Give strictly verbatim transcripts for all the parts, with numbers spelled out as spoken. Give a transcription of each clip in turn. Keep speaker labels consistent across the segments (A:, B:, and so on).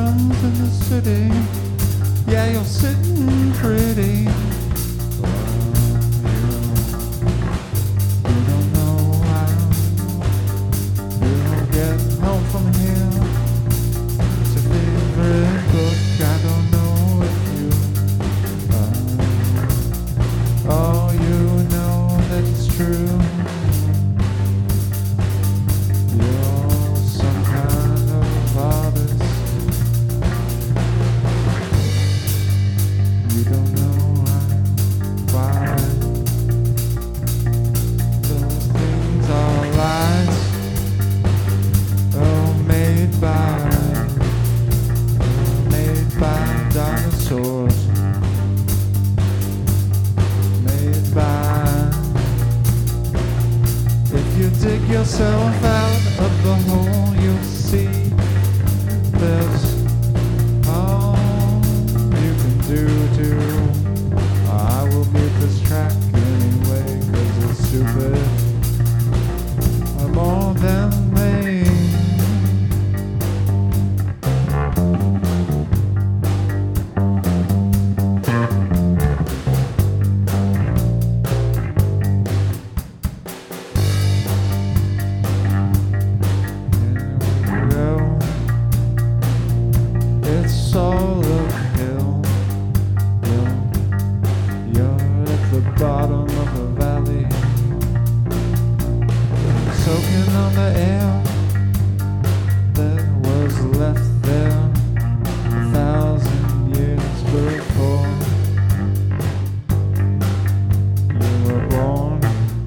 A: around in the city. Yeah, you're sitting pretty. You don't know how you'll get home from here. It's a favorite book. I don't know if you uh, oh, you know that it's true. You're some kind of artist. You don't know why those things are lies. Oh, made by, made by dinosaurs. Made by. If you dig yourself out of the hole, you'll see there's all you can do to. I will mute this track anyway, cause it's stupid. I'm more than me. It's all uphill. You're, you're at the bottom of the valley, soaking on the air that was left there a thousand years before you were born.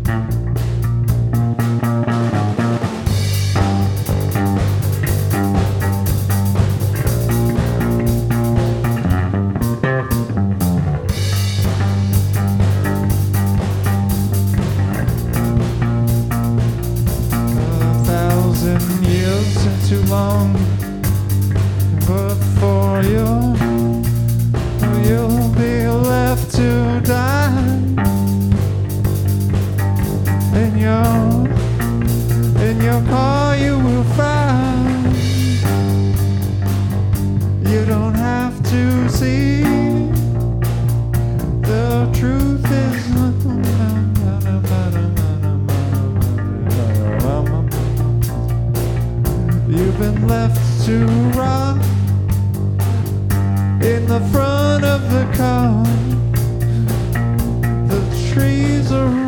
A: Years ain't too long, but for you, you'll be left to die. In your, in your car you will find. You don't have to see. The truth is you've been left to rot in the front of the car. The trees are